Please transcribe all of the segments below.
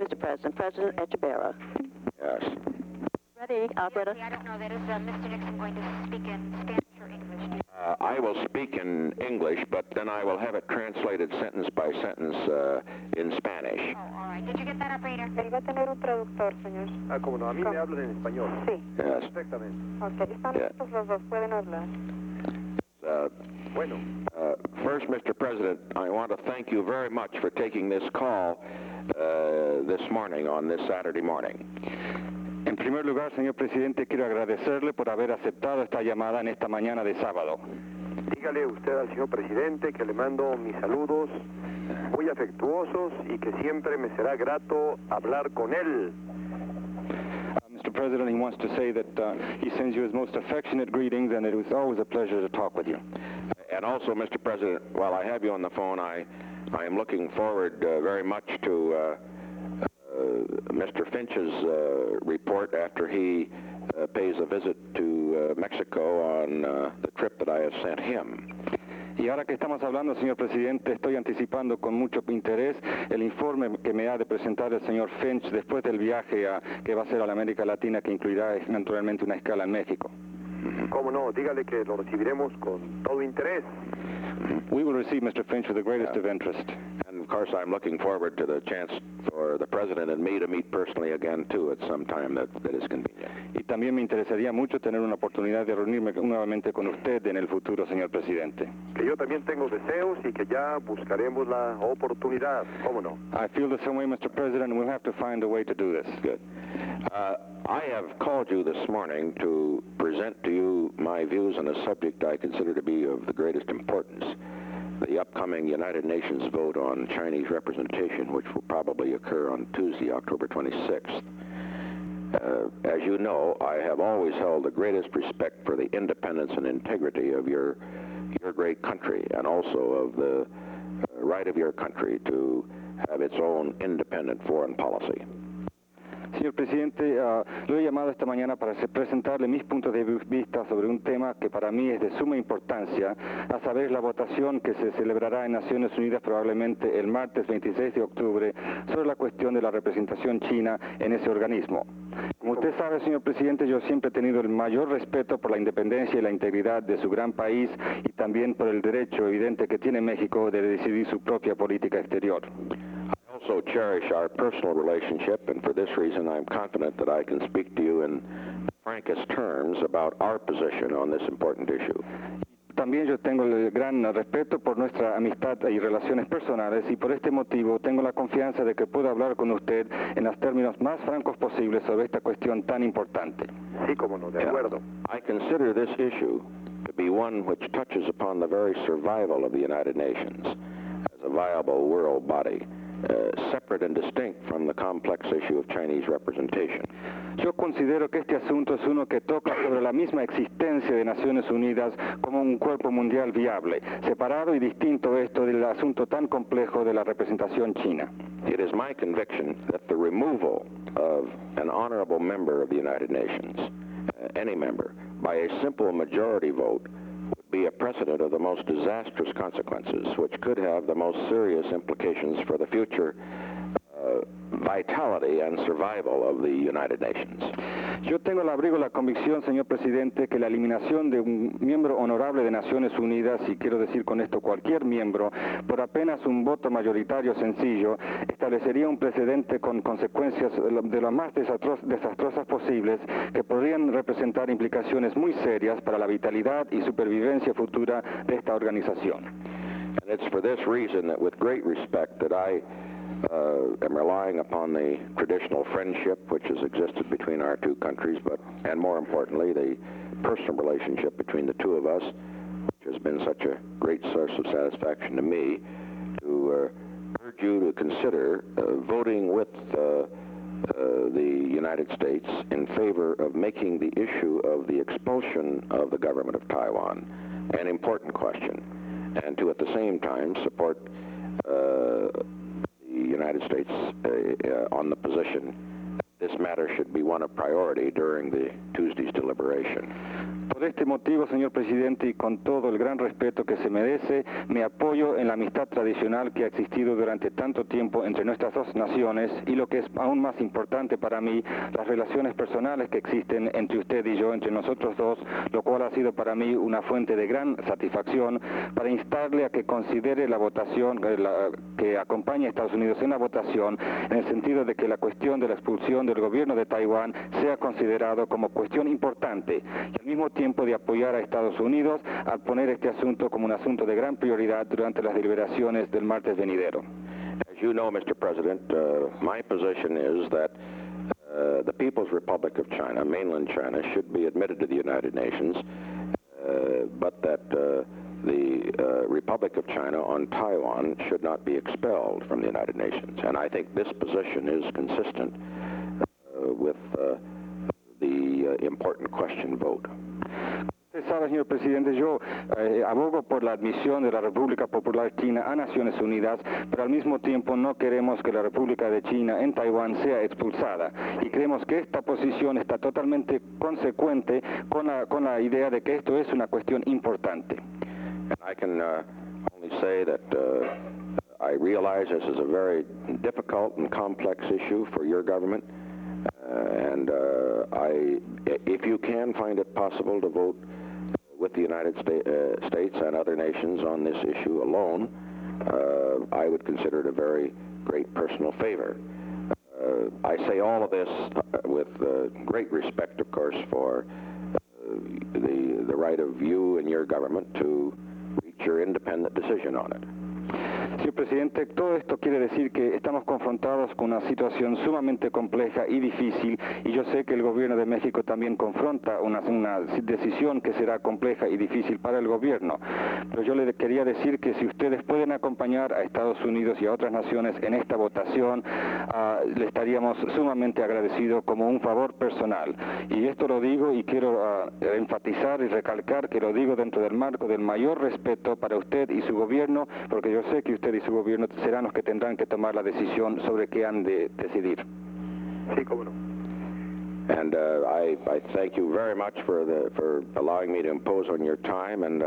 Mr. President, President Echeverria. Yes. Ready, operator? I don't know that. Is Mr. Nixon going to speak in Spanish or English? I will speak in English, but then I will have it translated sentence by sentence in Spanish. Oh, all right. Did you get that, operator? Él va a tener un traductor, señor. Ah, como no, a mí me hablan en español. Sí. Yes. Perfectamente. Ok, están listos los dos, pueden hablar. Bueno. First, Mr. President, I want to thank you very much for taking this call this morning, on this Saturday morning. En primer lugar, señor presidente, quiero agradecerle por haber aceptado esta llamada en esta mañana de sábado. Dígale usted al señor presidente que le mando mis saludos muy afectuosos y que siempre me será grato hablar con él. Mr. President, he wants to say that he sends you his most affectionate greetings, and it was always a pleasure to talk with you. And also, Mr. President, while I have you on the phone, I am looking forward very much to Mr. Finch's report after he pays a visit to Mexico on the trip that I have sent him. Y ahora que estamos hablando, señor presidente, estoy anticipando con mucho interés el informe que me ha de presentar el señor Finch después del viaje que va a hacer a la América Latina, que incluirá naturalmente una escala en México. Cómo no, dígale que lo recibiremos con todo interés. We will receive Mr. Finch with the greatest of interest. And of course, I'm looking forward to the chance for the President and me to meet personally again, too, at some time that is convenient. Y también me interesaría mucho tener una oportunidad de reunirme nuevamente con usted en el futuro, señor presidente. Que yo también tengo deseos y que ya buscaremos la oportunidad, cómo no. I feel the same way, Mr. President, and we'll have to find a way to do this. Good. I have called you this morning to present to you my views on a subject I consider to be of the greatest importance, the upcoming United Nations vote on Chinese representation, which will probably occur on Tuesday, October 26th. As you know, I have always held the greatest respect for the independence and integrity of your great country, and also of the right of your country to have its own independent foreign policy. Señor presidente, lo he llamado esta mañana para presentarle mis puntos de vista sobre un tema que para mí es de suma importancia, a saber la votación que se celebrará en Naciones Unidas probablemente el martes 26 de octubre sobre la cuestión de la representación china en ese organismo. Como usted sabe, señor presidente, yo siempre he tenido el mayor respeto por la independencia y la integridad de su gran país y también por el derecho evidente que tiene México de decidir su propia política exterior. I also cherish our personal relationship, and for this reason I'm confident that I can speak to you in the frankest terms about our position on this important issue. También yo tengo el gran respeto por nuestra amistad y relaciones personales, y por este motivo tengo la confianza de que puedo hablar con usted en los términos más francos posibles sobre esta cuestión tan importante. Sí, cómo no, de acuerdo. I consider this issue to be one which touches upon the very survival of the United Nations as a viable world body, separate and distinct from the complex issue of Chinese representation. Yo considero que este asunto es uno que toca sobre la misma existencia de Naciones Unidas como un cuerpo mundial viable, separado y distinto esto del asunto tan complejo de la representación china. It is my conviction that the removal of an honorable member of the United Nations, any member, by a simple majority vote would be a precedent of the most disastrous consequences, which could have the most serious implications for the future vitality and survival of the United Nations. Yo tengo al abrigo la convicción, señor presidente, que la eliminación de un miembro honorable de Naciones Unidas, y quiero decir con esto cualquier miembro, por apenas un voto mayoritario sencillo, establecería un precedente con consecuencias de las más desastrosas posibles, que podrían representar implicaciones muy serias para la vitalidad y supervivencia futura de esta organización. And it's for this reason that, with great respect, that I am relying upon the traditional friendship which has existed between our two countries, and more importantly, the personal relationship between the two of us, which has been such a great source of satisfaction to me, to urge you to consider voting with the United States in favor of making the issue of the expulsion of the government of Taiwan an important question, and to at the same time support the United States on the position this matter should be one of priority during the Tuesday's deliberation. Por este motivo, señor presidente, y con todo el gran respeto que se merece, me apoyo en la amistad tradicional que ha existido durante tanto tiempo entre nuestras dos naciones y, lo que es aún más importante para mí, las relaciones personales que existen entre usted y yo, entre nosotros dos, lo cual ha sido para mí una fuente de gran satisfacción para instarle a que considere la votación que acompaña a Estados Unidos en la votación, en el sentido de que la cuestión de la expulsión del gobierno de Taiwán sea considerado como cuestión importante y al mismo tiempo de apoyar a Estados Unidos al poner este asunto como un asunto de gran prioridad durante las deliberaciones del martes venidero. As you know, Mr. President, my position is that the People's Republic of China, mainland China, should be admitted to the United Nations, but that the Republic of China on Taiwan should not be expelled from the United Nations. And I think this position is consistent with the important question vote. Usted sabe, señor presidente, yo abogo por la admisión de la República Popular China a Naciones Unidas, pero al mismo tiempo no queremos que la República de China en Taiwán sea expulsada. Y creemos que esta posición está totalmente consecuente con la idea de que esto es una cuestión importante. And I can only say that I realize this is a very difficult and complex issue for your government, and if you can find it possible to vote with the United States and other nations on this issue alone, I would consider it a very great personal favor. I say all of this with great respect, of course, for the right of you and your government to reach your independent decision on it. Señor presidente, todo esto quiere decir que estamos confrontados con una situación sumamente compleja y difícil, y yo sé que el gobierno de México también confronta una decisión que será compleja y difícil para el gobierno. Pero yo le quería decir que si ustedes pueden acompañar a Estados Unidos y a otras naciones en esta votación, le estaríamos sumamente agradecidos como un favor personal. Y esto lo digo y quiero enfatizar y recalcar que lo digo dentro del marco del mayor respeto para usted y su gobierno, porque yo sé que usted y su gobierno serán los que tendrán que tomar la decisión sobre qué han de decidir. Sí, cómo no. And I thank you very much for allowing me to impose on your time. And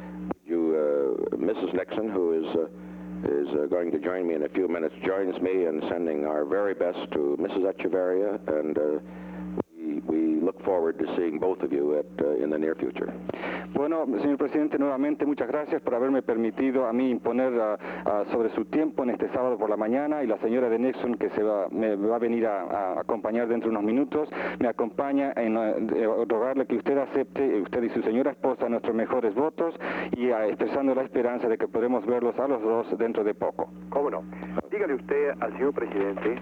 Mrs. Nixon, who is going to join me in a few minutes, joins me in sending our very best to Mrs. Echeverria, and we look forward to seeing both of you in the near future. Bueno, señor presidente, nuevamente muchas gracias por haberme permitido a mí imponer sobre su tiempo en este sábado por la mañana, y la señora de Nixon, que me va a venir a acompañar dentro de unos minutos, me acompaña en rogarle que usted acepte, usted y su señora esposa, nuestros mejores votos, y expresando la esperanza de que podremos verlos a los dos dentro de poco. ¿Cómo no? Dígale usted al señor presidente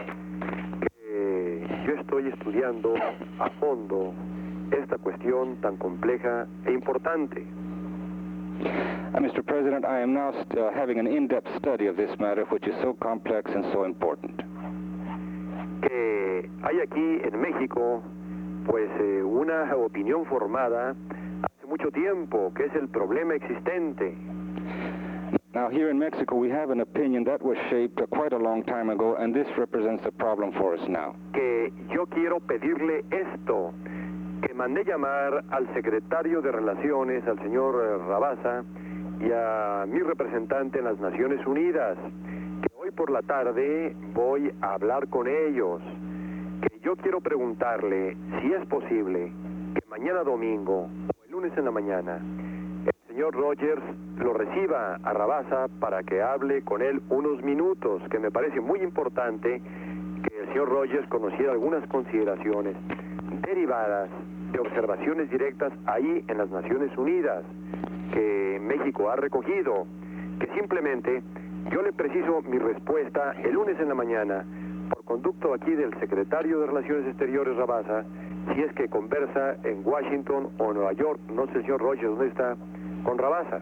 que yo estoy estudiando a fondo esta cuestión tan compleja e importante. Mr. President, I am now having an in-depth study of this matter, which is so complex and so important. Que hay aquí en México, pues, una opinión formada hace mucho tiempo, que es el problema existente. Now, here in Mexico, we have an opinion that was shaped quite a long time ago, and this represents a problem for us now. Que yo quiero pedirle esto, que mandé llamar al secretario de Relaciones, al señor Rabasa, y a mi representante en las Naciones Unidas, que hoy por la tarde voy a hablar con ellos, que yo quiero preguntarle si es posible que mañana domingo o el lunes en la mañana el señor Rogers lo reciba a Rabasa para que hable con él unos minutos, que me parece muy importante que el señor Rogers conociera algunas consideraciones derivadas de observaciones directas ahí en las Naciones Unidas que México ha recogido, que simplemente yo le preciso mi respuesta el lunes en la mañana por conducto aquí del secretario de Relaciones Exteriores Rabasa, si es que conversa en Washington o Nueva York, no sé, señor Rogers, ¿dónde está? Con Rabasa.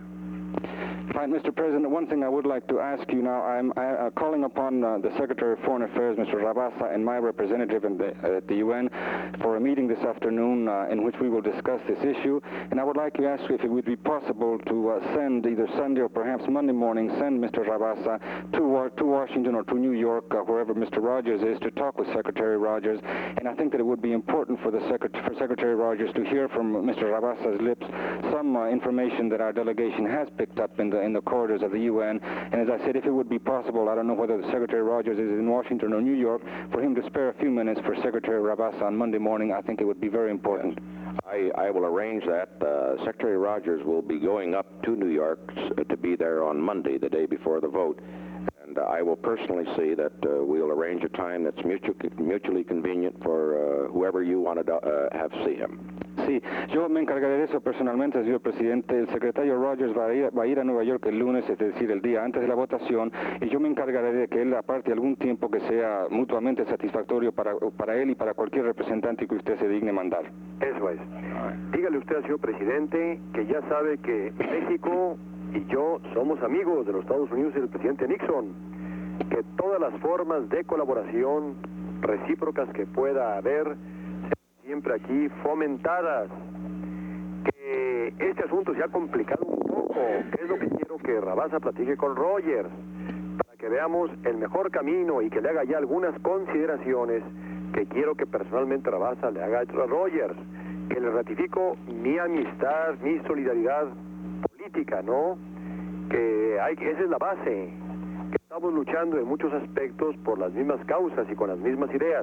Fine, Mr. President, one thing I would like to ask you now, I'm calling upon the Secretary of Foreign Affairs, Mr. Rabasa, and my representative at the UN for a meeting this afternoon in which we will discuss this issue. And I would like to ask you if it would be possible to send either Sunday or perhaps Monday morning, send Mr. Rabasa to Washington or to New York, wherever Mr. Rogers is, to talk with Secretary Rogers. And I think that it would be important for Secretary Rogers to hear from Mr. Rabasa's lips some information that our delegation has picked up in the corridors of the UN. And as I said, if it would be possible, I don't know whether the Secretary Rogers is in Washington or New York, for him to spare a few minutes for Secretary Rabasa on Monday morning, I think it would be very important. Yes. I will arrange that. Secretary Rogers will be going up to New York to be there on Monday, the day before the vote. And I will personally see that we'll arrange a time that's mutually convenient for whoever you want to have see him. Sí, yo me encargaré de eso personalmente, señor presidente. El secretario Rogers va a ir a Nueva York el lunes, es decir, el día antes de la votación, y yo me encargaré de que él aparte algún tiempo que sea mutuamente satisfactorio para él y para cualquier representante que usted se digne mandar. Eso es. Dígale usted al señor presidente que ya sabe que México y yo somos amigos de los Estados Unidos y del presidente Nixon, que todas las formas de colaboración recíprocas que pueda haber sean siempre aquí fomentadas, que este asunto se ha complicado un poco, que es lo que quiero que Rabasa platique con Rogers, para que veamos el mejor camino y que le haga ya algunas consideraciones que quiero que personalmente Rabasa le haga a Rogers, que le ratifico mi amistad, mi solidaridad política, ¿no? Que esa es la base, que estamos luchando en muchos aspectos por las mismas causas y con las mismas ideas.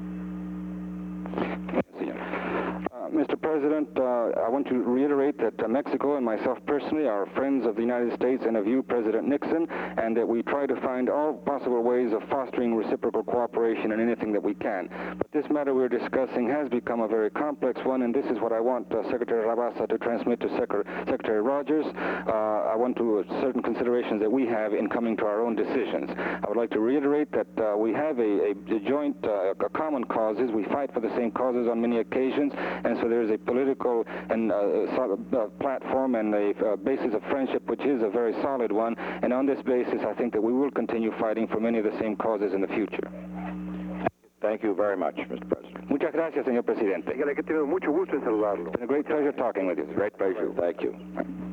Mr. President, I want to reiterate that Mexico and myself personally are friends of the United States and of you, President Nixon, and that we try to find all possible ways of fostering reciprocal cooperation in anything that we can. But this matter we're discussing has become a very complex one, and this is what I want Secretary Rabasa to transmit to Secretary Rogers. I want to certain considerations that we have in coming to our own decisions. I would like to reiterate that we have a joint, common causes. We fight for the same causes on many occasions, and so there's a political and platform and a basis of friendship which is a very solid one, and on this basis I think that we will continue fighting for many of the same causes in the future. Thank you very much, Mr. President. Muchas gracias, señor presidente. Dígale que tengo mucho gusto en saludarlo. It's been a great pleasure talking with you. Great pleasure. Thank you.